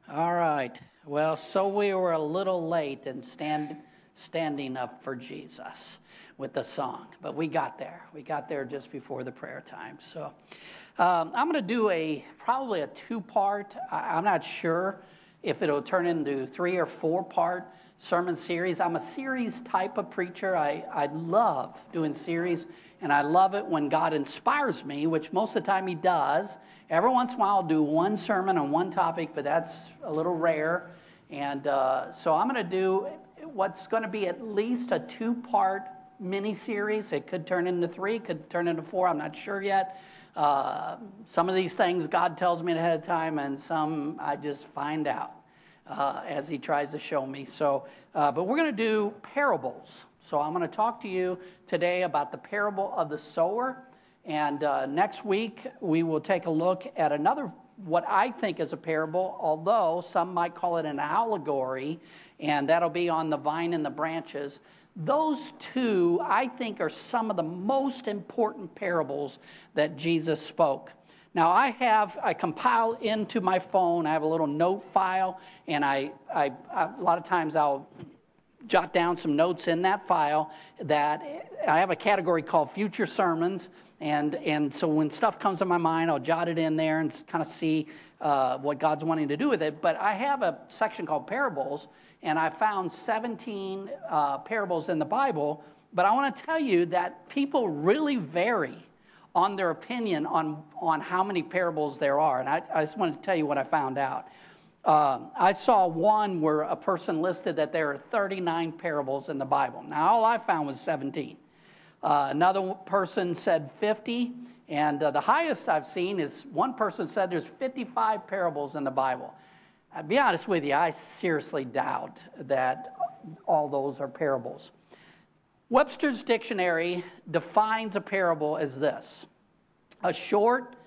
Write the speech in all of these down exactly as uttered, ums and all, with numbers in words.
All right. Well, so we were a little late in stand, standing up for Jesus with the song, but we got there. We got there just before the prayer time. So um, I'm going to do a probably a two-part. I, I'm not sure if it'll turn into three or four-part sermon series. I'm a series type of preacher. I, I love doing series, and I love it when God inspires me, which most of the time he does. Every once in a while I'll do one sermon on one topic, but that's a little rare. And uh, so I'm going to do what's going to be at least a two-part mini-series. It could turn into three, could turn into four. I'm not sure yet. Uh, some of these things God tells me ahead of time, and some I just find out uh, as he tries to show me. So, uh, but we're going to do parables. So I'm going to talk to you today about the parable of the sower. And uh, next week, we will take a look at another, what I think is a parable, although some might call it an allegory, and that'll be on the vine and the branches. Those two, I think, are some of the most important parables that Jesus spoke. Now, I have, I compile into my phone, I have a little note file, and I, I, I a lot of times I'll jot down some notes in that file that I have a category called future sermons. And and so when stuff comes to my mind, I'll jot it in there and kind of see uh, what God's wanting to do with it. But I have a section called parables, and I found seventeen uh, parables in the Bible. But I want to tell you that people really vary on their opinion on, on how many parables there are. And I, I just wanted to tell you what I found out. Uh, I saw one where a person listed that there are thirty-nine parables in the Bible. Now, all I found was seventeen. Uh, another person said fifty, and uh, the highest I've seen is one person said there's fifty-five parables in the Bible. I'll be honest with you, I seriously doubt that all those are parables. Webster's Dictionary defines a parable as this: a short,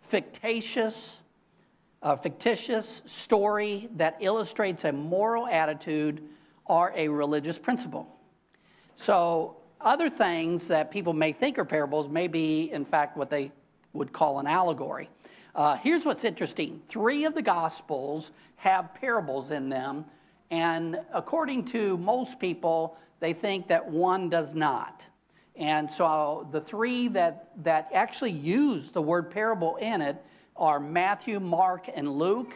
fictitious, uh, fictitious story that illustrates a moral attitude or a religious principle. So, other things that people may think are parables may be, in fact, what they would call an allegory. Uh, here's what's interesting. Three of the Gospels have parables in them, and according to most people, they think that one does not. And so the three that, that actually use the word parable in it are Matthew, Mark, and Luke.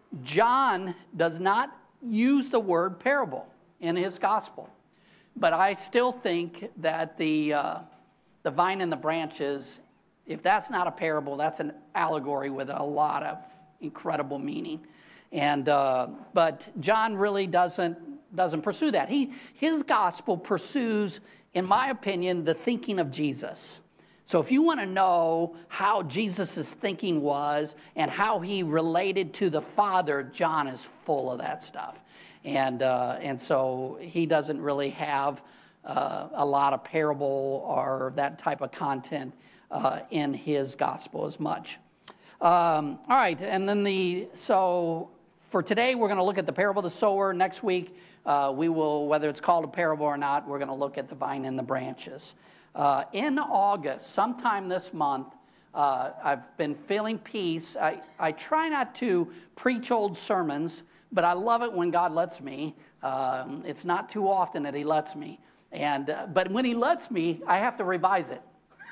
John does not use the word parable in his Gospel. But I still think that the uh, the vine and the branches, if that's not a parable, that's an allegory with a lot of incredible meaning. And uh, but John really doesn't doesn't pursue that. He his gospel pursues, in my opinion, the thinking of Jesus. So if you want to know how Jesus' thinking was and how he related to the Father, John is full of that stuff. And uh, and so he doesn't really have uh, a lot of parable or that type of content uh, in his gospel as much. Um, all right, and then the so for today we're going to look at the parable of the sower. Next week uh, we will, whether it's called a parable or not, we're going to look at the vine and the branches. Uh, in August, sometime this month, uh, I've been feeling peace. I, I try not to preach old sermons, but I love it when God lets me. Um, it's not too often that he lets me. and uh, But when he lets me, I have to revise it.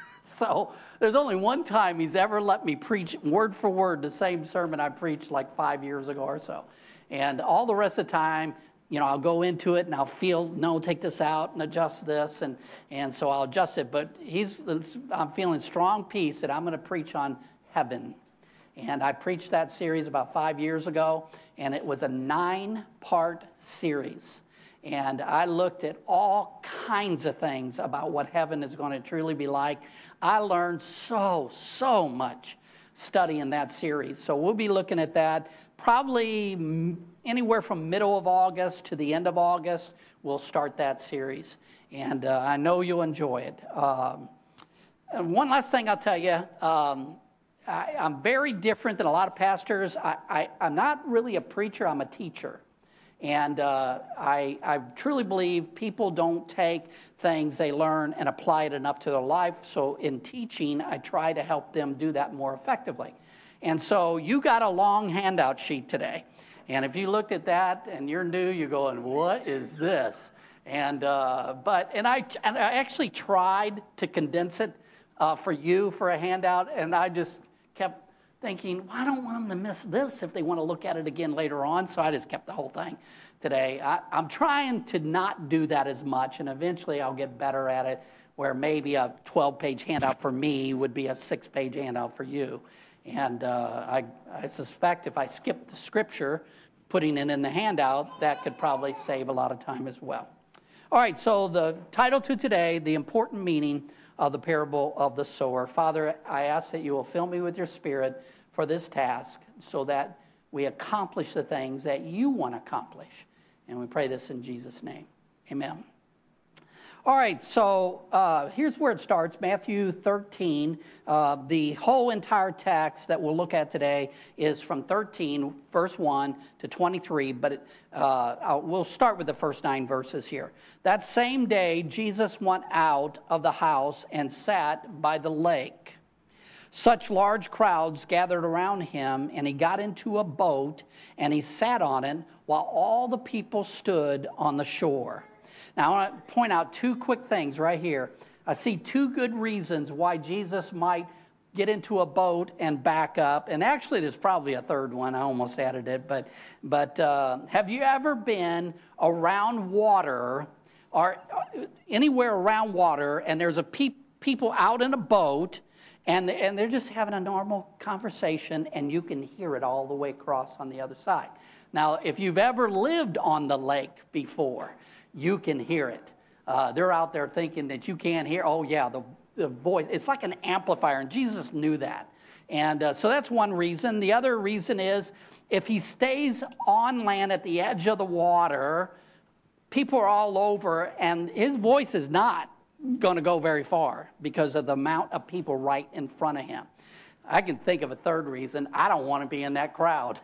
So there's only one time he's ever let me preach word for word the same sermon I preached like five years ago or so. And all the rest of the time, you know, I'll go into it and I'll feel, no, take this out and adjust this. And, and so I'll adjust it. But he's, I'm feeling strong peace that I'm going to preach on heaven. And I preached that series about five years ago, and it was a nine-part series. And I looked at all kinds of things about what heaven is going to truly be like. I learned so, so much studying that series. So we'll be looking at that probably anywhere from middle of August to the end of August. We'll start that series. And uh, I know you'll enjoy it. Um, and one last thing I'll tell you. Um, I, I'm very different than a lot of pastors. I, I, I'm not really a preacher, I'm a teacher. And uh, I, I truly believe people don't take things they learn and apply it enough to their life. So in teaching, I try to help them do that more effectively. And so you got a long handout sheet today. And if you looked at that and you're new, you're going, what is this? And uh, but and I and I actually tried to condense it uh, for you for a handout, and I just kept thinking, well, I don't want them to miss this if they want to look at it again later on. So I just kept the whole thing today. I, I'm trying to not do that as much, and eventually I'll get better at it, where maybe a twelve-page handout for me would be a six-page handout for you. And uh, I, I suspect if I skip the scripture, putting it in the handout, that could probably save a lot of time as well. All right, so the title to today, the important meaning of the parable of the sower. Father, I ask that you will fill me with your Spirit for this task so that we accomplish the things that you want to accomplish. And we pray this in Jesus' name. Amen. All right, so uh, here's where it starts, Matthew thirteen. Uh, the whole entire text that we'll look at today is from thirteen, verse one to twenty-three, but it, uh, we'll start with the first nine verses here. That same day, Jesus went out of the house and sat by the lake. Such large crowds gathered around him, and he got into a boat, and he sat on it while all the people stood on the shore. Now, I want to point out two quick things right here. I see two good reasons why Jesus might get into a boat and back up. And actually, there's probably a third one. I almost added it. But but uh, have you ever been around water or anywhere around water, and there's a pe- people out in a boat, and, and they're just having a normal conversation, and you can hear it all the way across on the other side? Now, if you've ever lived on the lake before, you can hear it. Uh, they're out there thinking that you can't hear. Oh, yeah, the, the voice. It's like an amplifier, and Jesus knew that. And uh, so that's one reason. The other reason is if he stays on land at the edge of the water, people are all over, and his voice is not going to go very far because of the amount of people right in front of him. I can think of a third reason. I don't want to be in that crowd.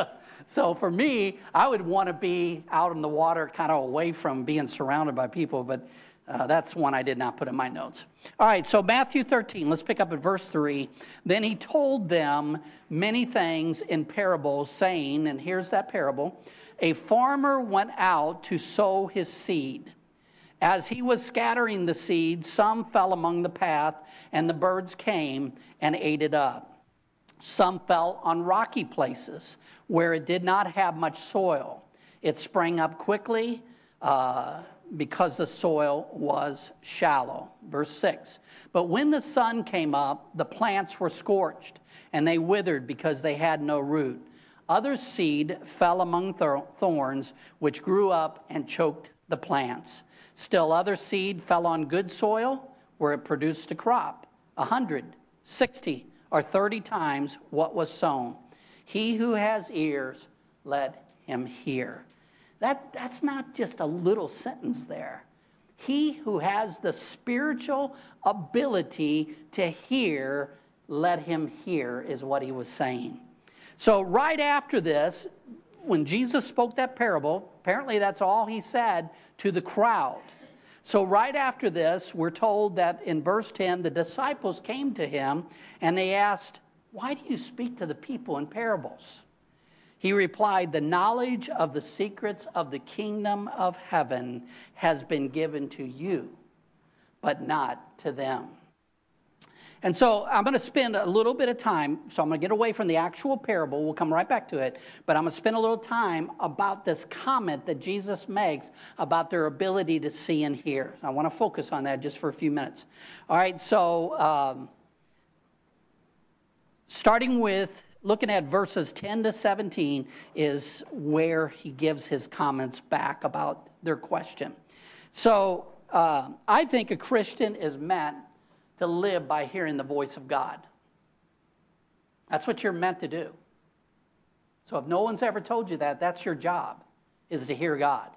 So for me, I would want to be out in the water, kind of away from being surrounded by people, but uh, that's one I did not put in my notes. All right, so Matthew thirteen, let's pick up at verse three. Then he told them many things in parables, saying, and here's that parable, a farmer went out to sow his seed. As he was scattering the seed, some fell among the path, and the birds came and ate it up. Some fell on rocky places where it did not have much soil. It sprang up quickly uh, because the soil was shallow. Verse six. But when the sun came up, the plants were scorched, and they withered because they had no root. Other seed fell among thorns, which grew up and choked the plants. Still other seed fell on good soil, where it produced a crop, a hundred, sixty, or thirty times what was sown. He who has ears, let him hear. That, that's not just a little sentence there. He who has the spiritual ability to hear, let him hear, is what he was saying. So right after this, when Jesus spoke that parable, apparently that's all he said to the crowd. So right after this, we're told that in verse ten, the disciples came to him and they asked, why do you speak to the people in parables? He replied, the knowledge of the secrets of the kingdom of heaven has been given to you, but not to them. And so I'm going to spend a little bit of time, so I'm going to get away from the actual parable. We'll come right back to it. But I'm going to spend a little time about this comment that Jesus makes about their ability to see and hear. I want to focus on that just for a few minutes. All right, so um, starting with looking at verses ten to seventeen is where he gives his comments back about their question. So uh, I think a Christian is meant to live by hearing the voice of God. That's what you're meant to do. So if no one's ever told you that, that's your job, is to hear God.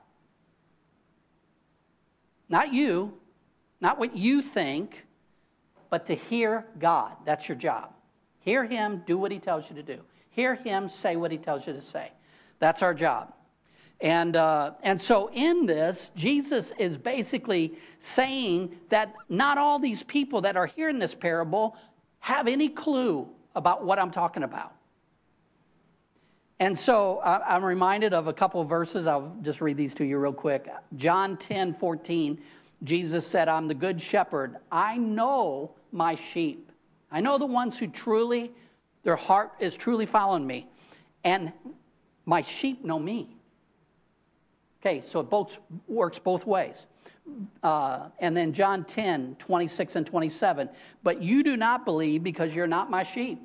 Not you, not what you think, but to hear God. That's your job. Hear him, do what he tells you to do. Hear him, say what he tells you to say. That's our job. And uh, and so in this, Jesus is basically saying that not all these people that are hearing this parable have any clue about what I'm talking about. And so I- I'm reminded of a couple of verses. I'll just read these to you real quick. John ten fourteen, Jesus said, I'm the good shepherd. I know my sheep. I know the ones who truly, their heart is truly following me. And my sheep know me. Okay, so it both works both ways. Uh, and then John ten twenty-six and twenty-seven. But you do not believe because you're not my sheep.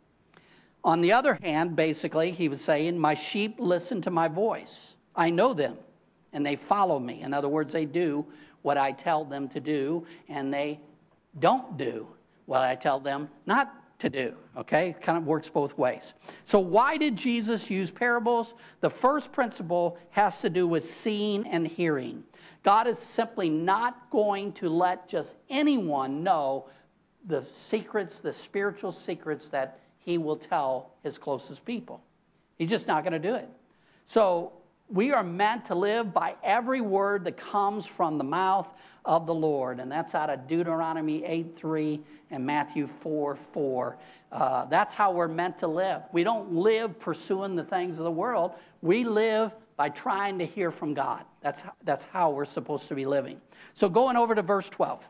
On the other hand, basically, he was saying, my sheep listen to my voice. I know them, and they follow me. In other words, they do what I tell them to do, and they don't do what I tell them not to do. Okay? It kind of works both ways. So why did Jesus use parables? The first principle has to do with seeing and hearing. God is simply not going to let just anyone know the secrets, the spiritual secrets that he will tell his closest people. He's just not going to do it. So we are meant to live by every word that comes from the mouth of the Lord. And that's out of Deuteronomy eight three and Matthew four four. Uh, that's how we're meant to live. We don't live pursuing the things of the world. We live by trying to hear from God. That's, that's how we're supposed to be living. So going over to verse twelve.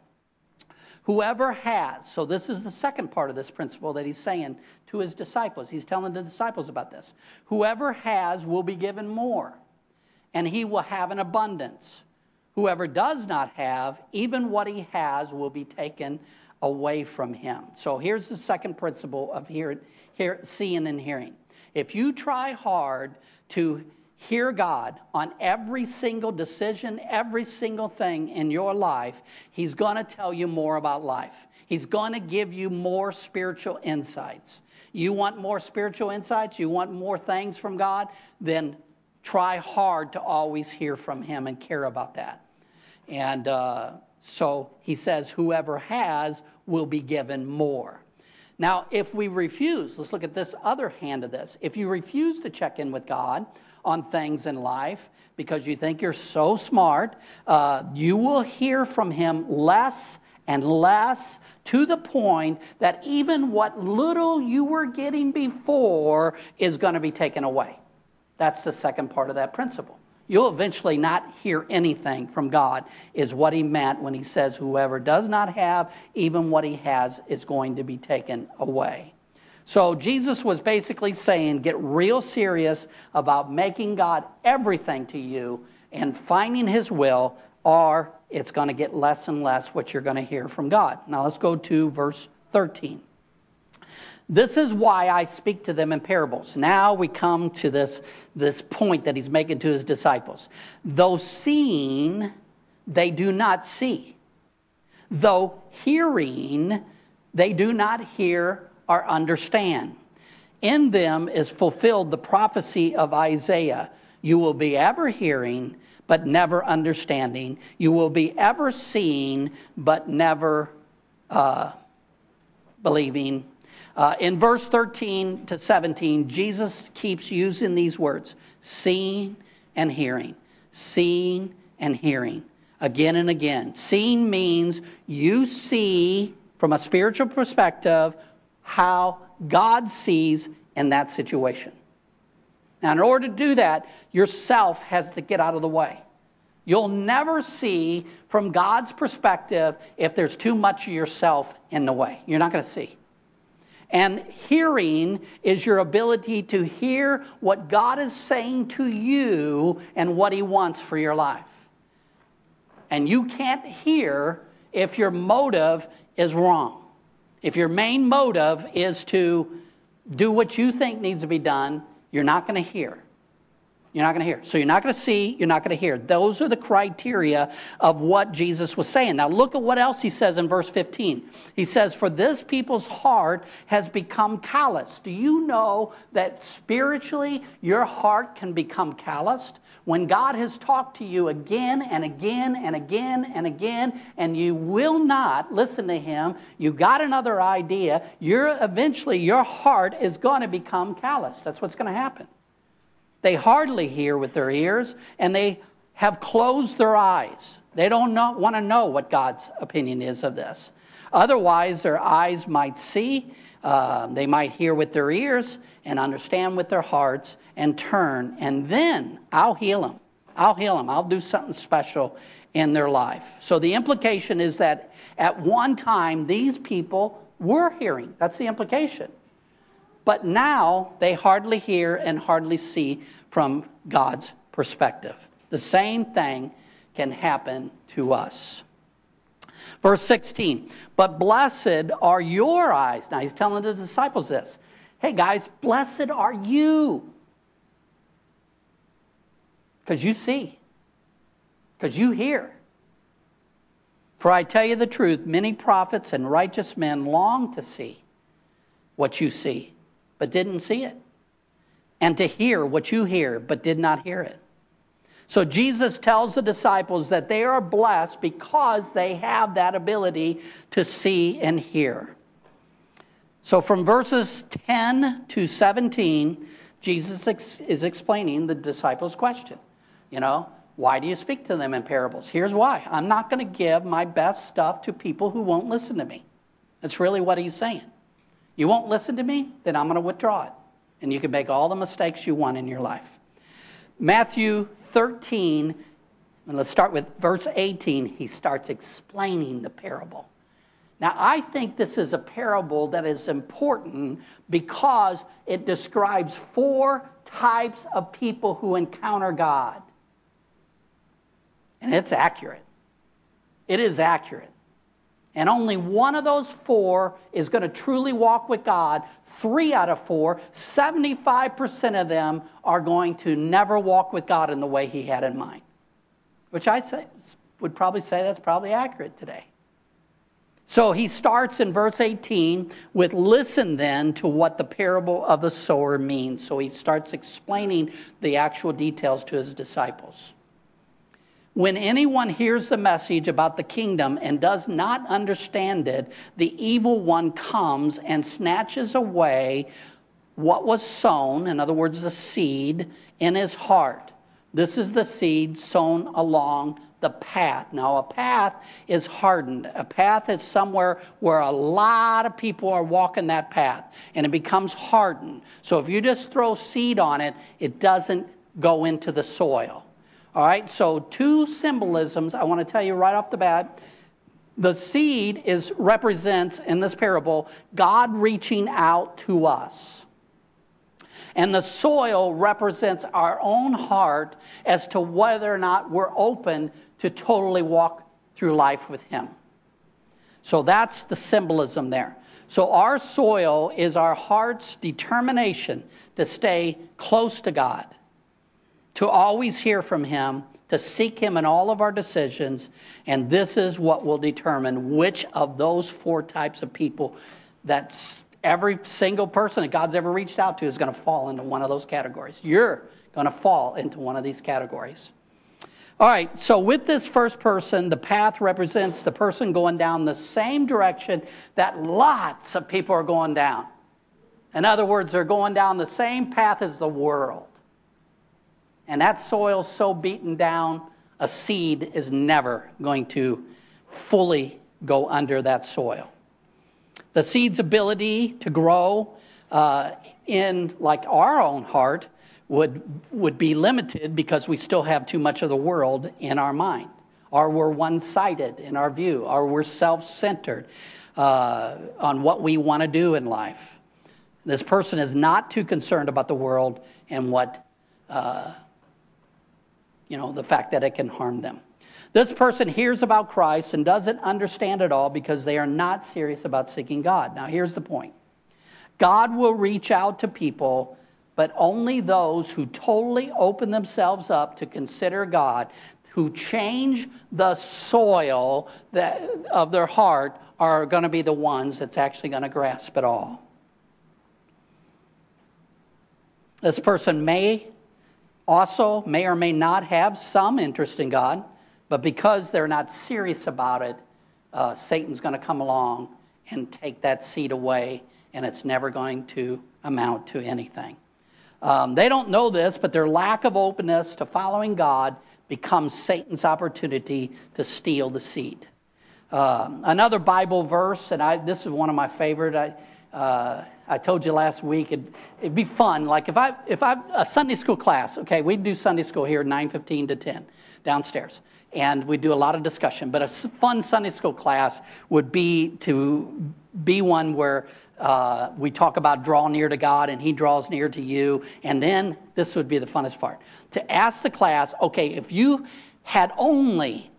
Whoever has, so this is the second part of this principle that he's saying to his disciples. He's telling the disciples about this. Whoever has will be given more, and he will have an abundance. Whoever does not have, even what he has will be taken away from him. So here's the second principle of hear, hear, seeing and hearing. If you try hard to hear God on every single decision, every single thing in your life, he's going to tell you more about life. He's going to give you more spiritual insights. You want more spiritual insights? You want more things from God? Then try hard to always hear from him and care about that. And uh, so he says, whoever has will be given more. Now, if we refuse, let's look at this other hand of this. If you refuse to check in with God on things in life because you think you're so smart, uh, you will hear from him less and less, to the point that even what little you were getting before is going to be taken away. That's the second part of that principle. You'll eventually not hear anything from God, is what he meant when he says whoever does not have, even what he has is going to be taken away. So Jesus was basically saying, get real serious about making God everything to you and finding his will, or it's going to get less and less what you're going to hear from God. Now let's go to verse thirteen. This is why I speak to them in parables. Now we come to this, this point that he's making to his disciples. Though seeing, they do not see. Though hearing, they do not hear or understand. In them is fulfilled the prophecy of Isaiah. You will be ever hearing, but never understanding. You will be ever seeing, but never uh, believing. Uh, in verse thirteen to seventeen, Jesus keeps using these words, seeing and hearing, seeing and hearing, again and again. Seeing means you see from a spiritual perspective how God sees in that situation. Now, in order to do that, yourself has to get out of the way. You'll never see from God's perspective if there's too much of yourself in the way. You're not going to see. And hearing is your ability to hear what God is saying to you and what he wants for your life. And you can't hear if your motive is wrong. If your main motive is to do what you think needs to be done, you're not going to hear. You're not going to hear. So you're not going to see, you're not going to hear. Those are the criteria of what Jesus was saying. Now look at what else he says in verse fifteen. He says, for this people's heart has become callous. Do you know that spiritually your heart can become calloused? When God has talked to you again and again and again and again, and you will not listen to him, you got another idea, you're eventually your heart is going to become callous. That's what's going to happen. They hardly hear with their ears, and they have closed their eyes. They don't know, want to know what God's opinion is of this. Otherwise, their eyes might see, Uh, they might hear with their ears and understand with their hearts and turn, and then I'll heal them. I'll heal them. I'll do something special in their life. So the implication is that at one time, these people were hearing. That's the implication. But now they hardly hear and hardly see from God's perspective. The same thing can happen to us. Verse sixteen, but blessed are your eyes. Now he's telling the disciples this. Hey guys, blessed are you. Because you see. Because you hear. For I tell you the truth, many prophets and righteous men long to see what you see, but didn't see it. And to hear what you hear, but did not hear it. So Jesus tells the disciples that they are blessed because they have that ability to see and hear. So from verses ten to seventeen, Jesus ex- is explaining the disciples' question. You know, why do you speak to them in parables? Here's why. I'm not going to give my best stuff to people who won't listen to me. That's really what he's saying. You won't listen to me? Then I'm going to withdraw it. And you can make all the mistakes you want in your life. Matthew thirteen, and let's start with verse eighteen. He starts explaining the parable. Now, I think this is a parable that is important because it describes four types of people who encounter God. And it's accurate. It is accurate. And only one of those four is going to truly walk with God. Three out of four, seventy-five percent of them are going to never walk with God in the way he had in mind. Which I say, would probably say that's probably accurate today. So he starts in verse eighteen with listen then to what the parable of the sower means. So he starts explaining the actual details to his disciples. When anyone hears the message about the kingdom and does not understand it, the evil one comes and snatches away what was sown, in other words, the seed, in his heart. This is the seed sown along the path. Now, a path is hardened. A path is somewhere where a lot of people are walking that path, and it becomes hardened. So if you just throw seed on it, it doesn't go into the soil. All right, so two symbolisms I want to tell you right off the bat. The seed is represents, in this parable, God reaching out to us. And the soil represents our own heart as to whether or not we're open to totally walk through life with him. So that's the symbolism there. So our soil is our heart's determination to stay close to God, to always hear from him, to seek him in all of our decisions, and this is what will determine which of those four types of people that every single person that God's ever reached out to is going to fall into one of those categories. You're going to fall into one of these categories. All right, so with this first person, the path represents the person going down the same direction that lots of people are going down. In other words, they're going down the same path as the world. And that soil's so beaten down, a seed is never going to fully go under that soil. The seed's ability to grow uh, in like our own heart would, would be limited because we still have too much of the world in our mind. Or we're one-sided in our view, or we're self-centered uh, on what we want to do in life. This person is not too concerned about the world and what uh, You know, the fact that it can harm them. This person hears about Christ and doesn't understand it all because they are not serious about seeking God. Now, here's the point. God will reach out to people, but only those who totally open themselves up to consider God, who change the soil that, of their heart, are going to be the ones that's actually going to grasp it all. This person may also may or may not have some interest in God, but because they're not serious about it, uh, Satan's going to come along and take that seed away, and it's never going to amount to anything. Um, they don't know this, but their lack of openness to following God becomes Satan's opportunity to steal the seed. Um, another Bible verse, and I, this is one of my favorite. I, uh, I told you last week it'd, it'd be fun. Like if I if I a Sunday school class, okay, we do Sunday school here nine fifteen to ten downstairs, and we do a lot of discussion. But a fun Sunday school class would be to be one where uh, we talk about draw near to God and He draws near to you, and then this would be the funnest part: to ask the class, okay, if you had only,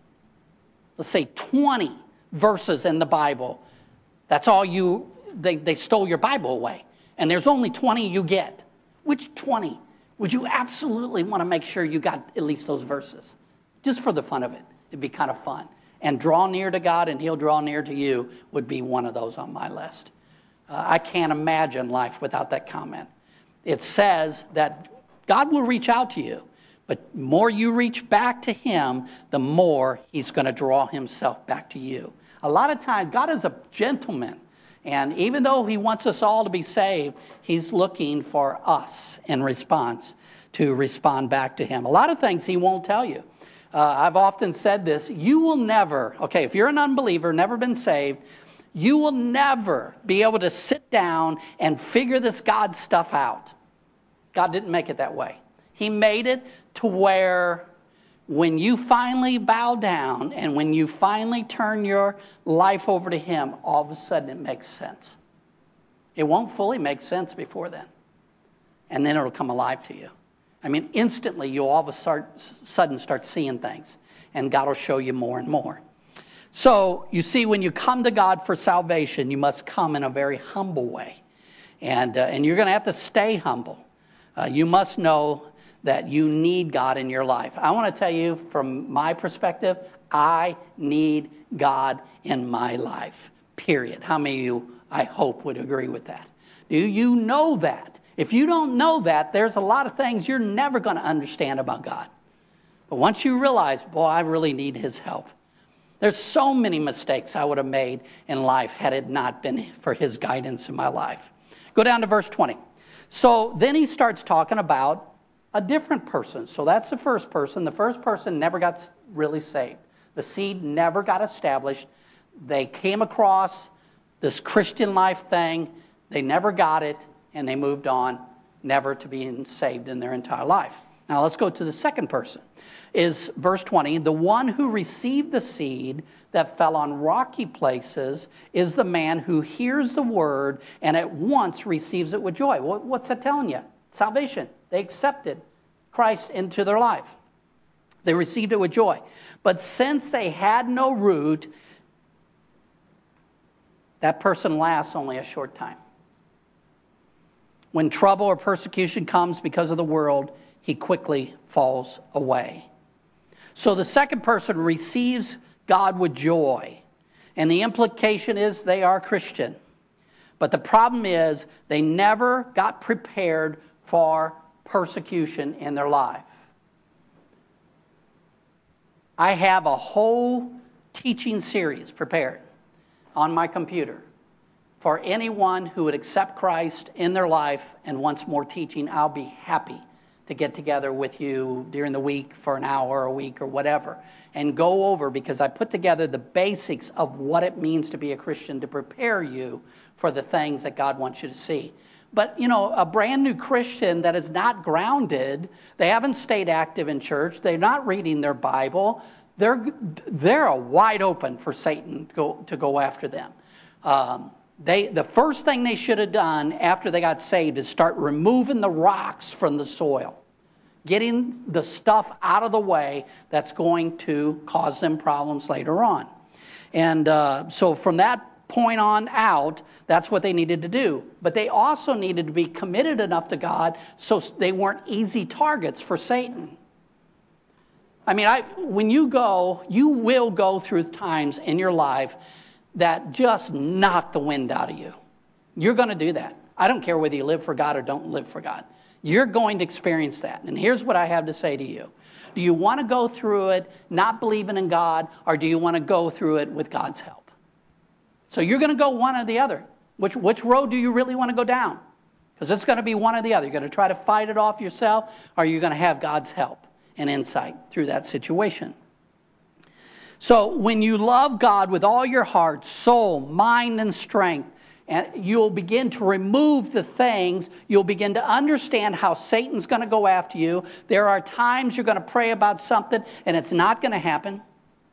let's say, twenty verses in the Bible, that's all you. They, they stole your Bible away, and there's only twenty you get. Which twenty would you absolutely want to make sure you got at least those verses? Just for the fun of it. It'd be kind of fun. And draw near to God and He'll draw near to you would be one of those on my list. Uh, I can't imagine life without that comment. It says that God will reach out to you, but the more you reach back to Him, the more He's going to draw Himself back to you. A lot of times, God is a gentleman. And even though He wants us all to be saved, He's looking for us in response to respond back to Him. A lot of things He won't tell you. Uh, I've often said this, you will never, okay, if you're an unbeliever, never been saved, you will never be able to sit down and figure this God stuff out. God didn't make it that way. He made it to where when you finally bow down and when you finally turn your life over to Him, all of a sudden it makes sense. It won't fully make sense before then. And then it'll come alive to you. I mean, instantly you'll all of a start, sudden start seeing things. And God will show you more and more. So, you see, when you come to God for salvation, you must come in a very humble way. And, uh, and you're going to have to stay humble. Uh, you must know that you need God in your life. I want to tell you from my perspective, I need God in my life, period. How many of you, I hope, would agree with that? Do you know that? If you don't know that, there's a lot of things you're never going to understand about God. But once you realize, boy, I really need His help. There's so many mistakes I would have made in life had it not been for His guidance in my life. Go down to verse twenty. So then he starts talking about a different person. So that's the first person. The first person never got really saved. The seed never got established. They came across this Christian life thing. They never got it, and they moved on, never to being saved in their entire life. Now let's go to the second person. Is verse twenty, the one who received the seed that fell on rocky places is the man who hears the word and at once receives it with joy. What's that telling you? Salvation. They accepted Christ into their life. They received it with joy. But since they had no root, that person lasts only a short time. When trouble or persecution comes because of the world, he quickly falls away. So the second person receives God with joy. And the implication is they are Christian. But the problem is they never got prepared for persecution in their life. I have a whole teaching series prepared on my computer for anyone who would accept Christ in their life and wants more teaching. I'll be happy to get together with you during the week for an hour a week or whatever and go over, because I put together the basics of what it means to be a Christian to prepare you for the things that God wants you to see. But, you know, a brand new Christian that is not grounded, they haven't stayed active in church, they're not reading their Bible, they're, they're wide open for Satan to go, to go after them. Um, they, the first thing they should have done after they got saved is start removing the rocks from the soil. Getting the stuff out of the way that's going to cause them problems later on. And uh, so from that point on out, that's what they needed to do. But they also needed to be committed enough to God so they weren't easy targets for Satan. I mean, I, when you go, you will go through times in your life that just knock the wind out of you. You're going to do that. I don't care whether you live for God or don't live for God. You're going to experience that. And here's what I have to say to you. Do you want to go through it not believing in God, or do you want to go through it with God's help? So you're going to go one or the other. Which, which road do you really want to go down? Because it's going to be one or the other. You're going to try to fight it off yourself, or you're going to have God's help and insight through that situation. So when you love God with all your heart, soul, mind, and strength, and you'll begin to remove the things. You'll begin to understand how Satan's going to go after you. There are times you're going to pray about something and it's not going to happen,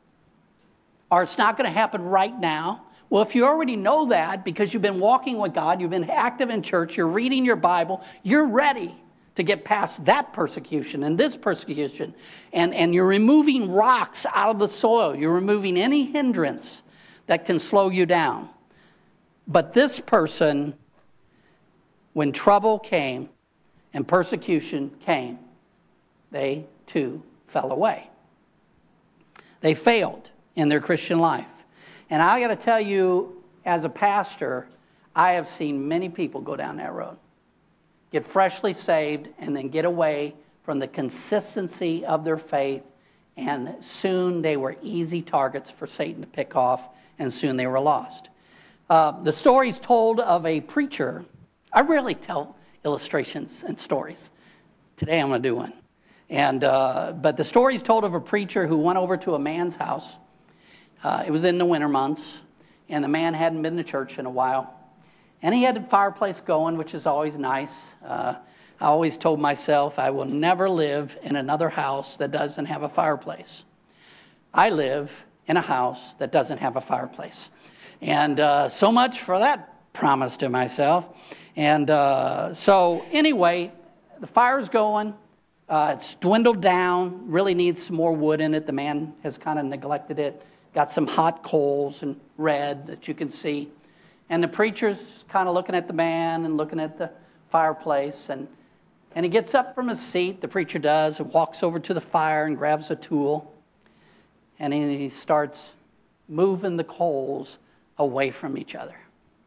or it's not going to happen right now. Well, if you already know that because you've been walking with God, you've been active in church, you're reading your Bible, you're ready to get past that persecution and this persecution. And, and you're removing rocks out of the soil. You're removing any hindrance that can slow you down. But this person, when trouble came and persecution came, they too fell away. They failed in their Christian life. And I got to tell you, as a pastor, I have seen many people go down that road, get freshly saved, and then get away from the consistency of their faith, and soon they were easy targets for Satan to pick off, and soon they were lost. Uh, the story's told of a preacher. I rarely tell illustrations and stories. Today I'm going to do one. And uh, but the story's told of a preacher who went over to a man's house. Uh, it was in the winter months, and the man hadn't been to church in a while. And he had the fireplace going, which is always nice. Uh, I always told myself I will never live in another house that doesn't have a fireplace. I live in a house that doesn't have a fireplace. And uh, so much for that promise to myself. And uh, so anyway, the fire's going. Uh, it's dwindled down, really needs some more wood in it. The man has kind of neglected it. Got some hot coals and red that you can see. And the preacher's kind of looking at the man and looking at the fireplace. And, and he gets up from his seat, the preacher does, and walks over to the fire and grabs a tool. And he starts moving the coals away from each other.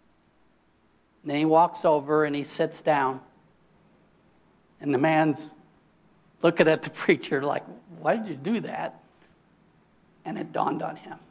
And then he walks over and he sits down. And the man's looking at the preacher like, why did you do that? And it dawned on him.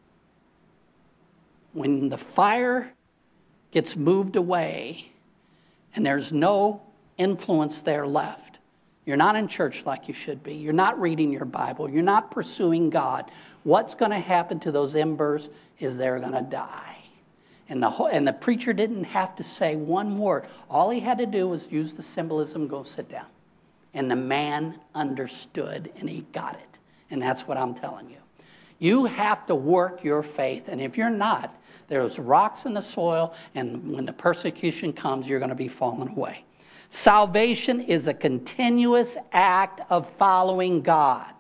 When the fire gets moved away and there's no influence there left, you're not in church like you should be, you're not reading your Bible, you're not pursuing God, what's going to happen to those embers is they're going to die. And the, whole, and the preacher didn't have to say one word. All he had to do was use the symbolism, go sit down. And the man understood and he got it. And that's what I'm telling you. You have to work your faith, and if you're not, there's rocks in the soil, and when the persecution comes, you're going to be falling away. Salvation is a continuous act of following God.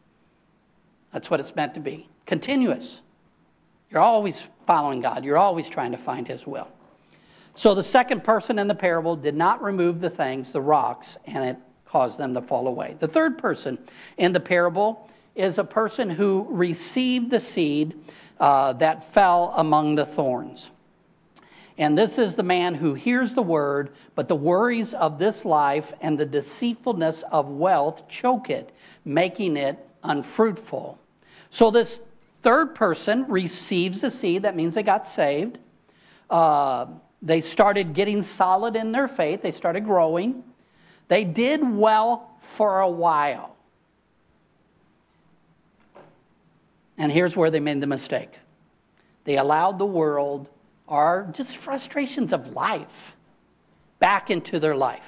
That's what it's meant to be. Continuous. You're always following God. You're always trying to find His will. So the second person in the parable did not remove the things, the rocks, and it caused them to fall away. The third person in the parable is a person who received the seed uh, that fell among the thorns. And this is the man who hears the word, but the worries of this life and the deceitfulness of wealth choke it, making it unfruitful. So this third person receives the seed. That means they got saved. Uh, they started getting solid in their faith. They started growing. They did well for a while. And here's where they made the mistake. They allowed the world, or just frustrations of life, back into their life.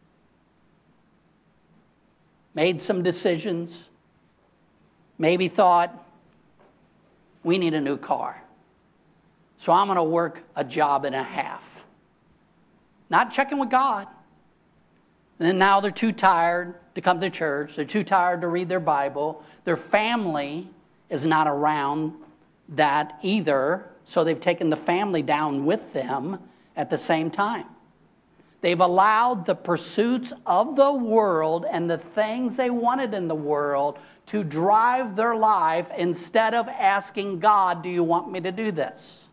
Made some decisions. Maybe thought, we need a new car. So I'm going to work a job and a half. Not checking with God. And then now they're too tired to come to church. They're too tired to read their Bible. Their family is not around that either, so they've taken the family down with them at the same time. They've allowed the pursuits of the world and the things they wanted in the world to drive their life instead of asking God, do you want me to do this?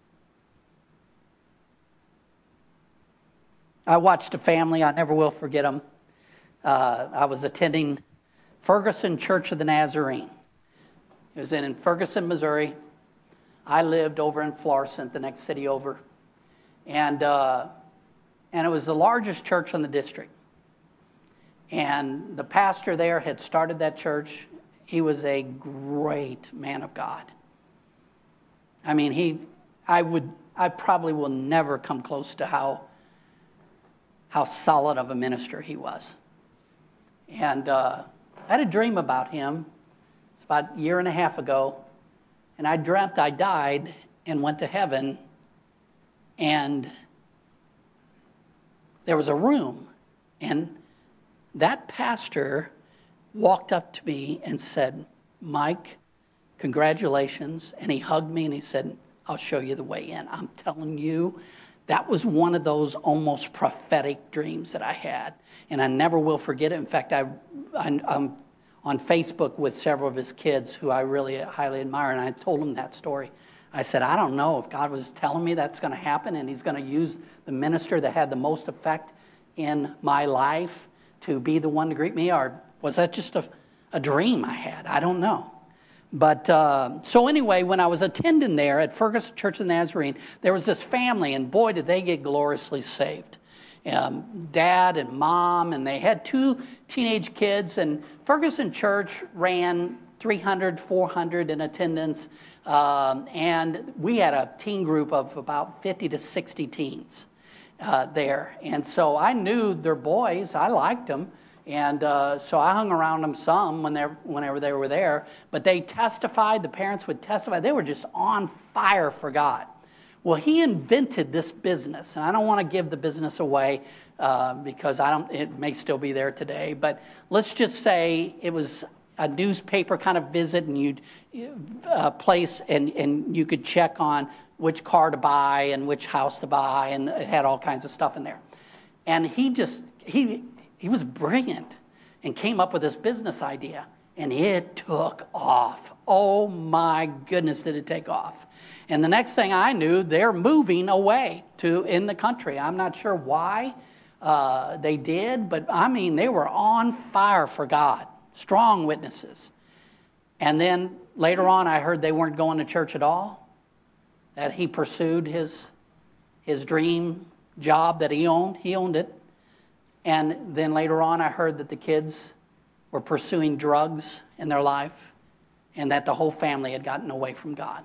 I watched a family, I never will forget them. Uh, I was attending Ferguson Church of the Nazarene. It was in, in Ferguson, Missouri. I lived over in Florissant, the next city over. And uh, and it was the largest church in the district. And the pastor there had started that church. He was a great man of God. I mean, he, I would, I probably will never come close to how, how solid of a minister he was. And uh, I had a dream about him. It's about a year and a half ago. And I dreamt I died and went to heaven. And there was a room. And that pastor walked up to me and said, Mike, congratulations. And he hugged me and he said, I'll show you the way in. I'm telling you, that was one of those almost prophetic dreams that I had. And I never will forget it. In fact, I, I, I'm on Facebook with several of his kids who I really highly admire. And I told them that story. I said, I don't know if God was telling me that's going to happen and he's going to use the minister that had the most effect in my life to be the one to greet me, or was that just a, a dream I had? I don't know. But uh, so anyway, when I was attending there at Ferguson Church of the Nazarene, there was this family, and boy, did they get gloriously saved. Um, dad and mom, and they had two teenage kids, and Ferguson Church ran three hundred, four hundred in attendance, um, and we had a teen group of about fifty to sixty teens uh, there. And so I knew their boys. I liked them. And uh, so I hung around them some when whenever they were there. But they testified, the parents would testify. They were just on fire for God. Well, he invented this business. And I don't want to give the business away uh, because I don't. It may still be there today. But let's just say it was a newspaper kind of visit, and you'd uh, place, and, and you could check on which car to buy and which house to buy. And it had all kinds of stuff in there. And he just, he... He was brilliant and came up with this business idea, and it took off. Oh, my goodness, did it take off. And the next thing I knew, they're moving away to in the country. I'm not sure why uh, they did, but, I mean, they were on fire for God, strong witnesses. And then later on, I heard they weren't going to church at all, that he pursued his, his dream job that he owned. He owned it. And then later on, I heard that the kids were pursuing drugs in their life and that the whole family had gotten away from God.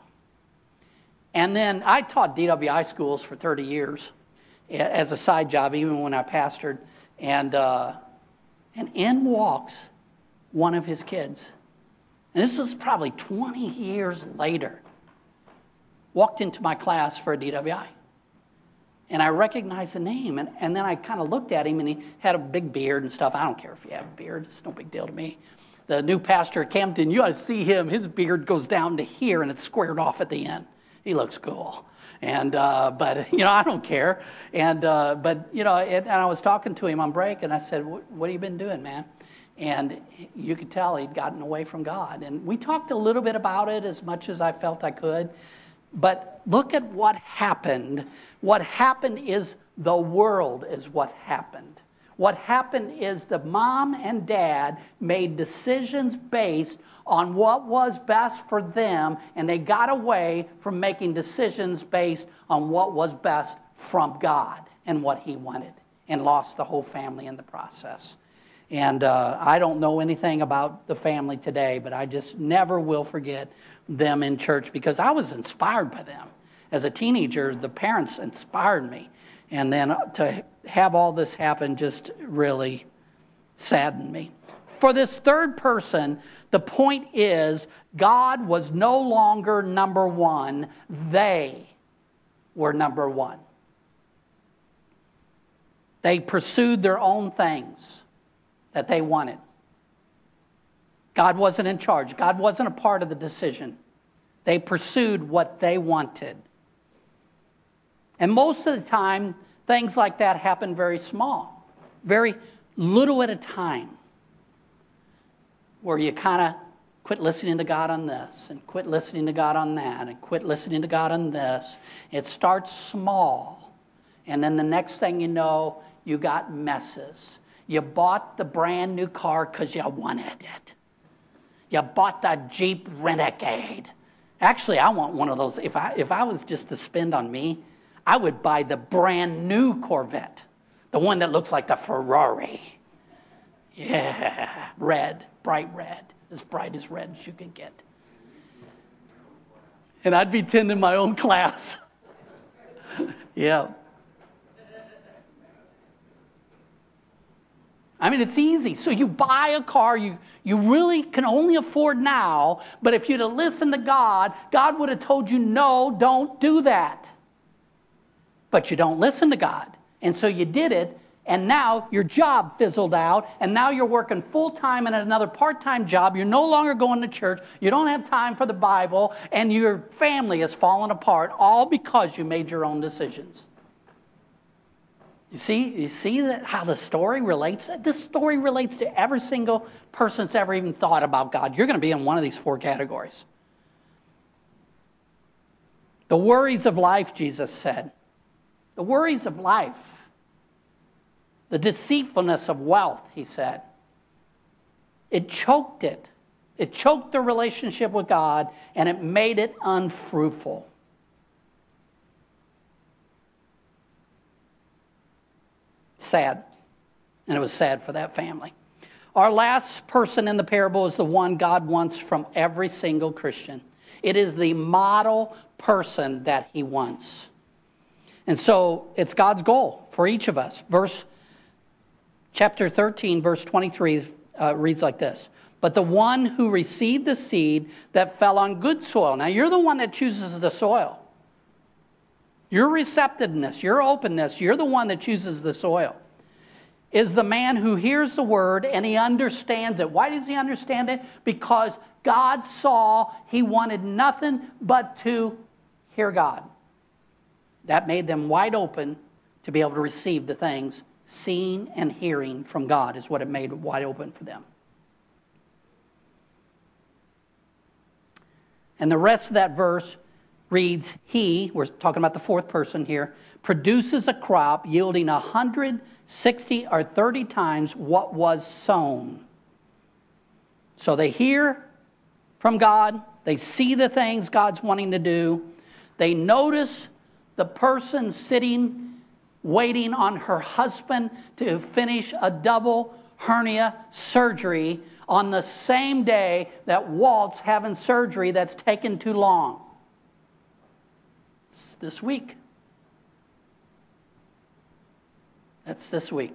And then I taught D W I schools for thirty years as a side job, even when I pastored. And, uh, and in walks one of his kids. And this is probably twenty years later. Walked into my class for a D W I. And I recognized the name, and, and then I kind of looked at him, and he had a big beard and stuff. I don't care if you have a beard. It's no big deal to me. The new pastor at Campton, you ought to see him. His beard goes down to here, and it's squared off at the end. He looks cool. And uh, But, you know, I don't care. And uh, But, you know, it, and I was talking to him on break, and I said, what, what have you been doing, man? And you could tell he'd gotten away from God. And we talked a little bit about it as much as I felt I could. But look at what happened. What happened is the world is what happened. What happened is the mom and dad made decisions based on what was best for them, and they got away from making decisions based on what was best from God and what he wanted, and lost the whole family in the process. And uh, I don't know anything about the family today, but I just never will forget them in church because I was inspired by them. As a teenager, the parents inspired me. And then to have all this happen just really saddened me. For this third person, the point is God was no longer number one. They were number one. They pursued their own things that they wanted. God wasn't in charge. God wasn't a part of the decision. They pursued what they wanted. And most of the time, things like that happen very small, very little at a time, where you kind of quit listening to God on this and quit listening to God on that and quit listening to God on this. It starts small, and then the next thing you know, you got messes. You bought the brand new car because you wanted it. You bought the Jeep Renegade. Actually, I want one of those. If I if I was just to spend on me, I would buy the brand new Corvette, the one that looks like the Ferrari. Yeah, red, bright red, as bright as red as you can get. And I'd be tending my own class. Yeah. I mean, it's easy. So you buy a car you, you really can only afford now, but if you'd have listened to God, God would have told you, no, don't do that. But you don't listen to God. And so you did it, and now your job fizzled out, and now you're working full-time in another part-time job. You're no longer going to church. You don't have time for the Bible, and your family has fallen apart, all because you made your own decisions. You see, you see that how the story relates? This story relates to every single person that's ever even thought about God. You're going to be in one of these four categories. The worries of life, Jesus said. The worries of life. The deceitfulness of wealth, he said. It choked it. It choked the relationship with God, and it made it unfruitful. Sad. And it was sad for that family. Our last person in the parable is the one God wants from every single Christian. It is the model person that he wants. And so it's God's goal for each of us. Verse chapter thirteen, verse twenty-three uh, reads like this. But the one who received the seed that fell on good soil. Now you're the one that chooses the soil. Your receptiveness, your openness, you're the one that chooses the soil. Is the man who hears the word and he understands it. Why does he understand it? Because God saw he wanted nothing but to hear God. That made them wide open to be able to receive the things. Seeing and hearing from God is what it made wide open for them. And the rest of that verse reads, he, we're talking about the fourth person here, produces a crop yielding one hundred sixty or thirty times what was sown. So they hear from God. They see the things God's wanting to do. They notice the person sitting, waiting on her husband to finish a double hernia surgery on the same day that Walt's having surgery that's taken too long. It's this week. That's this week.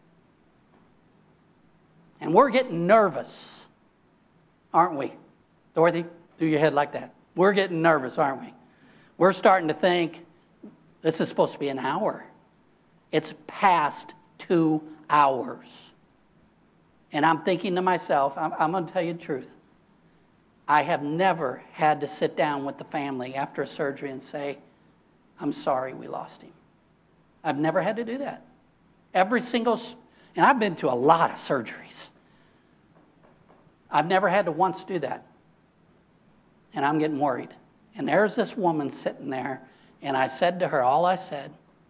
And we're getting nervous, aren't we? Dorothy, do your head like that. We're getting nervous, aren't we? We're starting to think, this is supposed to be an hour. It's past two hours. And I'm thinking to myself, I'm, I'm going to tell you the truth. I have never had to sit down with the family after a surgery and say, I'm sorry we lost him. I've never had to do that. Every single, and I've been to a lot of surgeries. I've never had to once do that. And I'm getting worried. And there's this woman sitting there, and I said to her, all I said,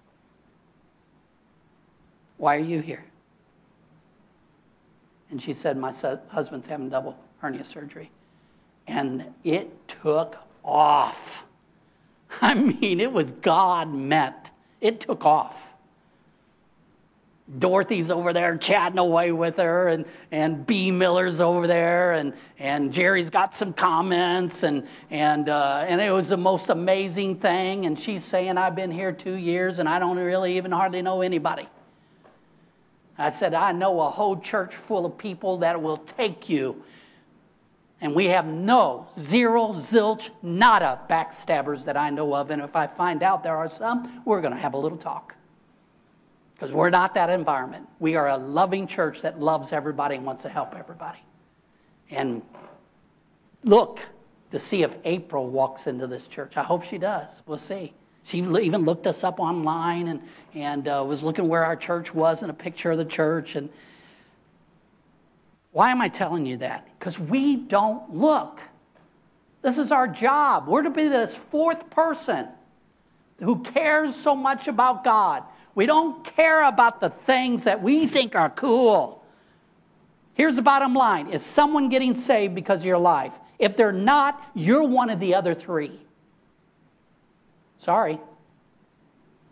why are you here? And she said, my husband's having double hernia surgery. And it took off. I mean, it was God met. It took off. Dorothy's over there chatting away with her, and, and B. Miller's over there, and, and Jerry's got some comments, and, and, uh, and it was the most amazing thing. And she's saying, I've been here two years, and I don't really even hardly know anybody. I said, I know a whole church full of people that will take you. And we have no, zero, zilch, nada backstabbers that I know of. And if I find out there are some, we're going to have a little talk. Because we're not that environment. We are a loving church that loves everybody and wants to help everybody. And look to see if April walks into this church. I hope she does. We'll see. She even looked us up online and, and uh, was looking where our church was and a picture of the church. And why am I telling you that? Because we don't look. This is our job. We're to be this fourth person who cares so much about God. We don't care about the things that we think are cool. Here's the bottom line. Is someone getting saved because of your life? If they're not, you're one of the other three. Sorry.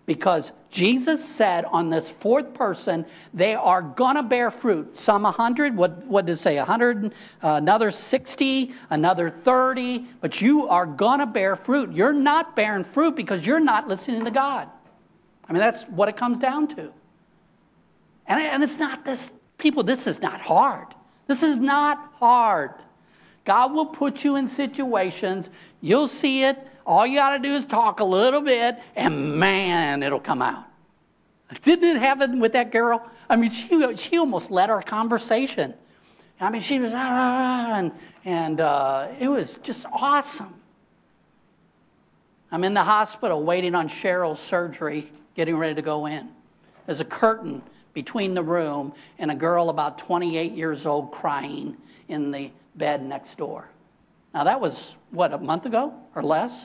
Because Jesus said on this fourth person, they are going to bear fruit. Some one hundred, what, what did it say? one hundred, uh, another sixty, another thirty. But you are going to bear fruit. You're not bearing fruit because you're not listening to God. I mean, that's what it comes down to. And, and it's not this, people, this is not hard. This is not hard. God will put you in situations. You'll see it. All you got to do is talk a little bit, and man, it'll come out. Didn't it happen with that girl? I mean, she she almost led our conversation. I mean, she was, ah, and, and uh, it was just awesome. I'm in the hospital waiting on Cheryl's surgery, getting ready to go in. There's a curtain between the room and a girl about twenty-eight years old crying in the bed next door. Now, that was, what, a month ago or less?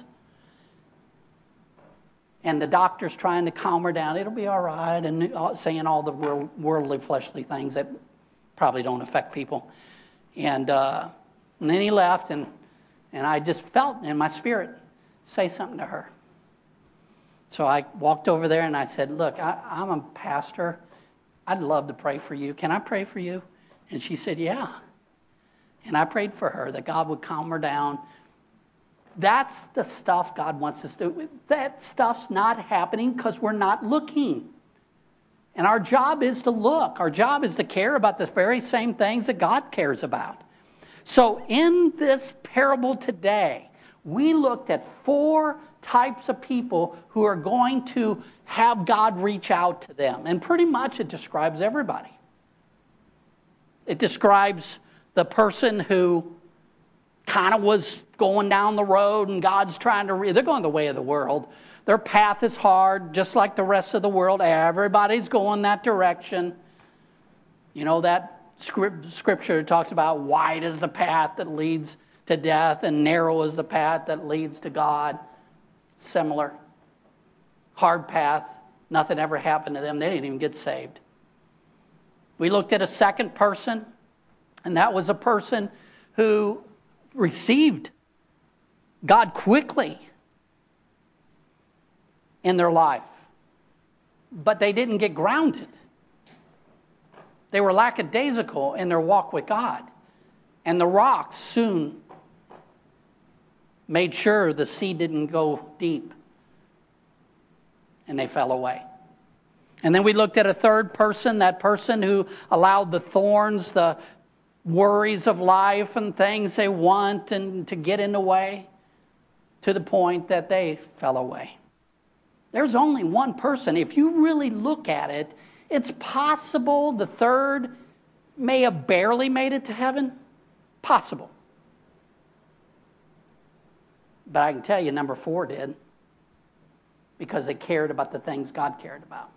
And the doctor's trying to calm her down. It'll be all right, and saying all the worldly, fleshly things that probably don't affect people. And, uh, and then he left, and, and I just felt in my spirit, say something to her. So I walked over there, and I said, look, I, I'm a pastor. I'd love to pray for you. Can I pray for you? And she said, yeah. And I prayed for her that God would calm her down. That's the stuff God wants us to do. That stuff's not happening because we're not looking. And our job is to look. Our job is to care about the very same things that God cares about. So in this parable today, we looked at four types of people who are going to have God reach out to them. And pretty much it describes everybody. It describes the person who kind of was going down the road and God's trying to, re- they're going the way of the world. Their path is hard, just like the rest of the world. Everybody's going that direction. You know, that script, scripture talks about wide is the path that leads to death and narrow is the path that leads to God. Similar. Hard path. Nothing ever happened to them. They didn't even get saved. We looked at a second person, and that was a person who received God quickly in their life. But they didn't get grounded. They were lackadaisical in their walk with God. And the rocks soon made sure the seed didn't go deep. And they fell away. And then we looked at a third person, that person who allowed the thorns, the worries of life and things they want and to get in the way to the point that they fell away. There's only one person. If you really look at it, it's possible the third may have barely made it to heaven. Possible. But I can tell you number four did, because they cared about the things God cared about.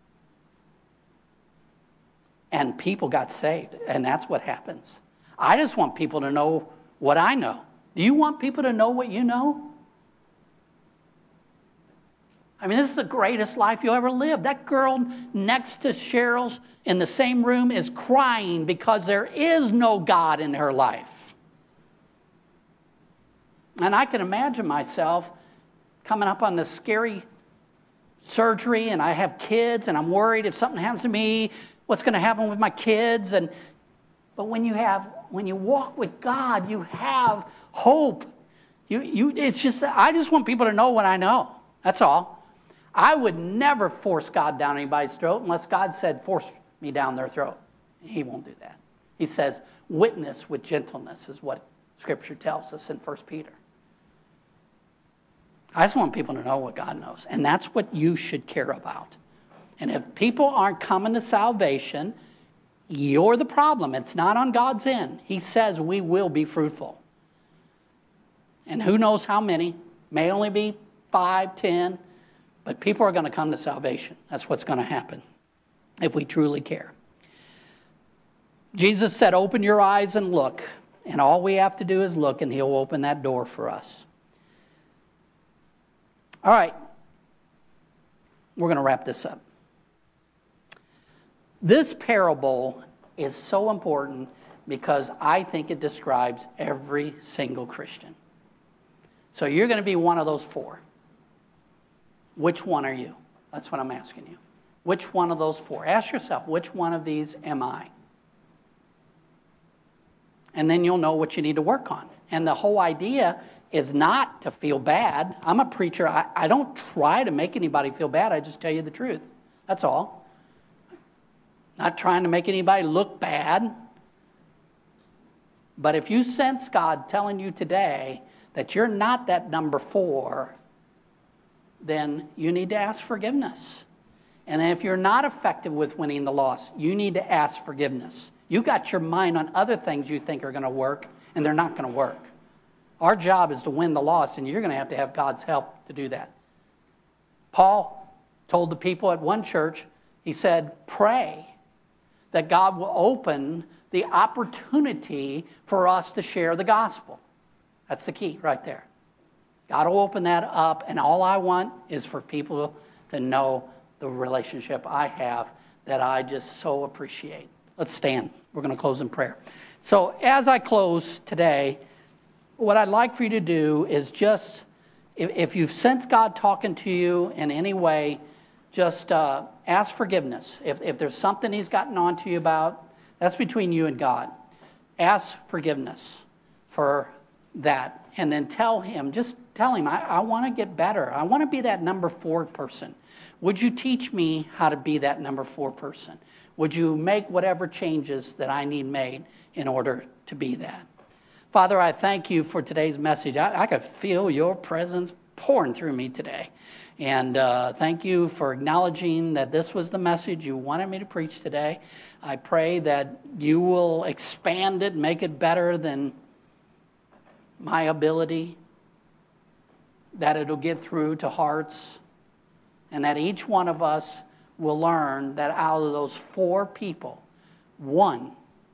And people got saved, and that's what happens. I just want people to know what I know. Do you want people to know what you know? I mean, this is the greatest life you'll ever live. That girl next to Cheryl's in the same room is crying because there is no God in her life. And I can imagine myself coming up on this scary surgery, and I have kids, and I'm worried if something happens to me, what's going to happen with my kids? And but when you have, when you walk with God, you have hope. You, you, it's just, I just want people to know what I know. That's all. I would never force God down anybody's throat unless God said, force me down their throat. He won't do that. He says, witness with gentleness is what Scripture tells us in First Peter. I just want people to know what God knows. And that's what you should care about. And if people aren't coming to salvation, you're the problem. It's not on God's end. He says we will be fruitful. And who knows how many. May only be five, ten. But people are going to come to salvation. That's what's going to happen if we truly care. Jesus said, open your eyes and look. And all we have to do is look, and he'll open that door for us. All right. We're going to wrap this up. This parable is so important because I think it describes every single Christian. So you're going to be one of those four. Which one are you? That's what I'm asking you. Which one of those four? Ask yourself, which one of these am I? And then you'll know what you need to work on. And the whole idea is not to feel bad. I'm a preacher. I, I don't try to make anybody feel bad. I just tell you the truth. That's all. Not trying to make anybody look bad. But if you sense God telling you today that you're not that number four, then you need to ask forgiveness. And then if you're not effective with winning the loss, you need to ask forgiveness. You got your mind on other things you think are going to work, and they're not going to work. Our job is to win the loss, and you're going to have to have God's help to do that. Paul told the people at one church, he said, pray that God will open the opportunity for us to share the gospel. That's the key right there. God will open that up, and all I want is for people to know the relationship I have that I just so appreciate. Let's stand. We're going to close in prayer. So as I close today, what I'd like for you to do is just, if, if you've sensed God talking to you in any way, just uh, ask forgiveness. If, if there's something he's gotten on to you about, that's between you and God. Ask forgiveness for that. And then tell him, just tell him, I, I want to get better. I want to be that number four person. Would you teach me how to be that number four person? Would you make whatever changes that I need made in order to be that? Father, I thank you for today's message. I, I could feel your presence pouring through me today. And uh, thank you for acknowledging that this was the message you wanted me to preach today. I pray that you will expand it, make it better than my ability, that it'll get through to hearts, and that each one of us will learn that out of those four people, one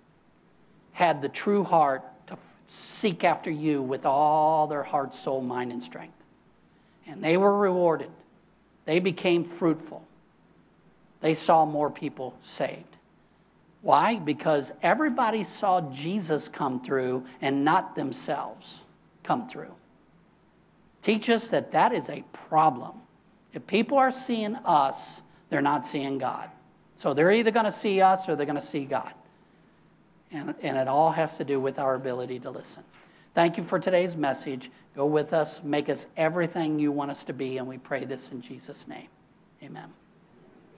had the true heart to seek after you with all their heart, soul, mind, and strength. And they were rewarded. They became fruitful. They saw more people saved. Why? Because everybody saw Jesus come through and not themselves come through. Teach us that that is a problem. If people are seeing us, they're not seeing God. So they're either going to see us or they're going to see God. And, and it all has to do with our ability to listen. Thank you for today's message. Go with us. Make us everything you want us to be. And we pray this in Jesus' name. Amen.